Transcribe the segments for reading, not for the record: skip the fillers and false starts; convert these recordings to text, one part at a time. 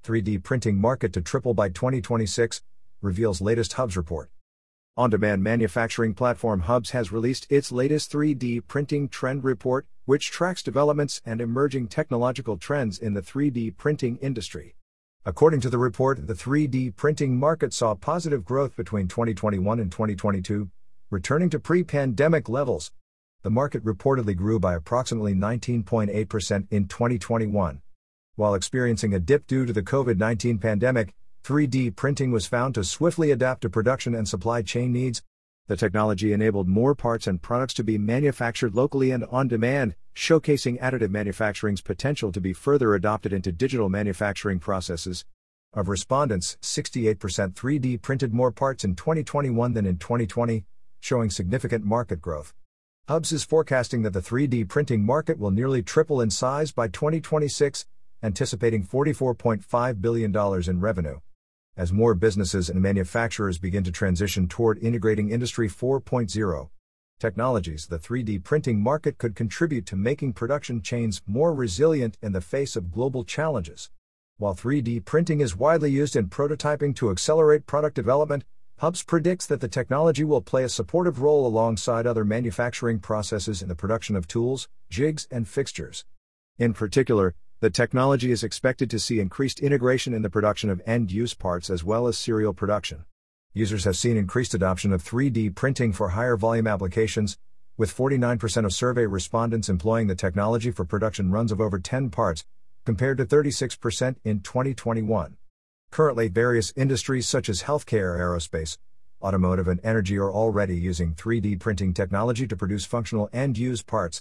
3D printing market to triple by 2026, reveals latest Hubs report. On-demand manufacturing platform Hubs has released its latest 3D printing trend report, which tracks developments and emerging technological trends in the 3D printing industry. According to the report, the 3D printing market saw positive growth between 2021 and 2022, returning to pre-pandemic levels. The market reportedly grew by approximately 19.8% in 2021. While experiencing a dip due to the COVID-19 pandemic, 3D printing was found to swiftly adapt to production and supply chain needs. The technology enabled more parts and products to be manufactured locally and on demand, showcasing additive manufacturing's potential to be further adopted into digital manufacturing processes. Of respondents, 68% 3D printed more parts in 2021 than in 2020, showing significant market growth. Hubs is forecasting that the 3D printing market will nearly triple in size by 2026, anticipating $44.5 billion in revenue. As more businesses and manufacturers begin to transition toward integrating Industry 4.0 technologies, the 3D printing market could contribute to making production chains more resilient in the face of global challenges. While 3D printing is widely used in prototyping to accelerate product development, Hubs predicts that the technology will play a supportive role alongside other manufacturing processes in the production of tools, jigs, and fixtures. In particular, the technology is expected to see increased integration in the production of end-use parts as well as serial production. Users have seen increased adoption of 3D printing for higher volume applications, with 49% of survey respondents employing the technology for production runs of over 10 parts, compared to 36% in 2021. Currently, various industries such as healthcare, aerospace, automotive, and energy are already using 3D printing technology to produce functional end-use parts.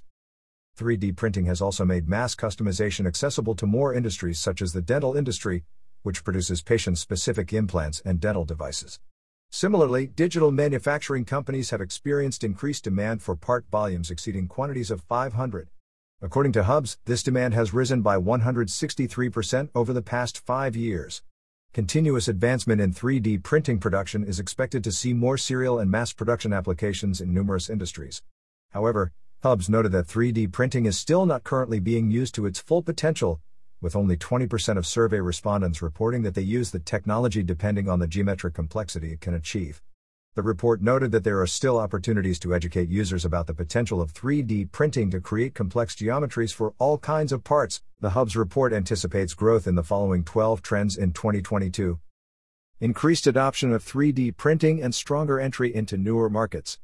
3D printing has also made mass customization accessible to more industries such as the dental industry, which produces patient-specific implants and dental devices. Similarly, digital manufacturing companies have experienced increased demand for part volumes exceeding quantities of 500. According to Hubs, this demand has risen by 163% over the past 5 years. Continuous advancement in 3D printing production is expected to see more serial and mass production applications in numerous industries. However, Hubs noted that 3D printing is still not currently being used to its full potential, with only 20% of survey respondents reporting that they use the technology depending on the geometric complexity it can achieve. The report noted that there are still opportunities to educate users about the potential of 3D printing to create complex geometries for all kinds of parts. The Hubs report anticipates growth in the following 12 trends in 2022. Increased adoption of 3D printing and stronger entry into newer markets.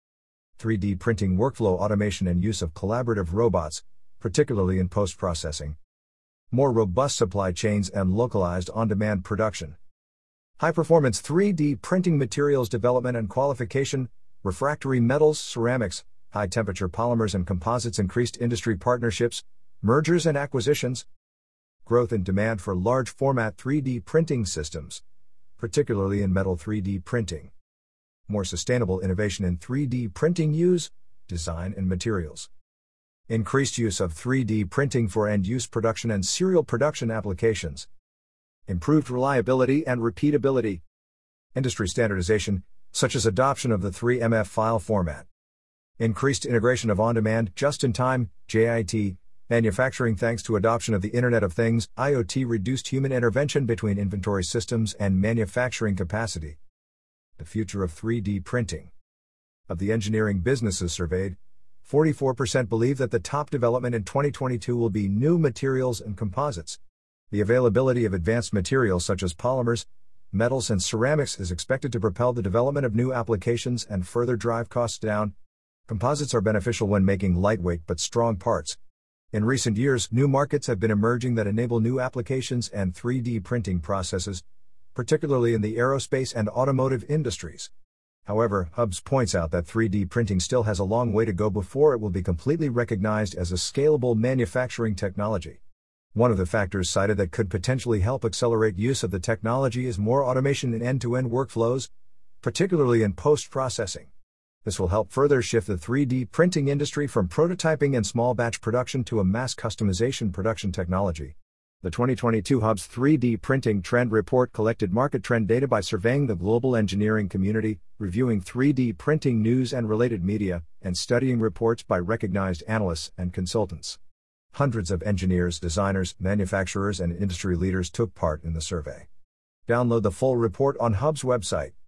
3D printing workflow automation and use of collaborative robots, particularly in post-processing. More robust supply chains and localized on-demand production. High-performance 3D printing materials development and qualification, refractory metals, ceramics, high-temperature polymers and composites, increased industry partnerships, mergers and acquisitions. Growth in demand for large-format 3D printing systems, particularly in metal 3D printing. More sustainable innovation in 3D printing use, design and materials. Increased use of 3D printing for end-use production and serial production applications. Improved reliability and repeatability. Industry standardization, such as adoption of the 3MF file format. Increased integration of on-demand, just-in-time, JIT, manufacturing thanks to adoption of the Internet of Things, IoT, reduced human intervention between inventory systems and manufacturing capacity. The future of 3D printing. Of the engineering businesses surveyed, 44% believe that the top development in 2022 will be new materials and composites. The availability of advanced materials such as polymers, metals, and ceramics is expected to propel the development of new applications and further drive costs down. Composites are beneficial when making lightweight but strong parts. In recent years, new markets have been emerging that enable new applications and 3D printing processes, particularly in the aerospace and automotive industries. However, Hubs points out that 3D printing still has a long way to go before it will be completely recognized as a scalable manufacturing technology. One of the factors cited that could potentially help accelerate use of the technology is more automation in end-to-end workflows, particularly in post-processing. This will help further shift the 3D printing industry from prototyping and small batch production to a mass customization production technology. The 2022 Hubs 3D Printing Trend Report collected market trend data by surveying the global engineering community, reviewing 3D printing news and related media, and studying reports by recognized analysts and consultants. Hundreds of engineers, designers, manufacturers, and industry leaders took part in the survey. Download the full report on Hub's website.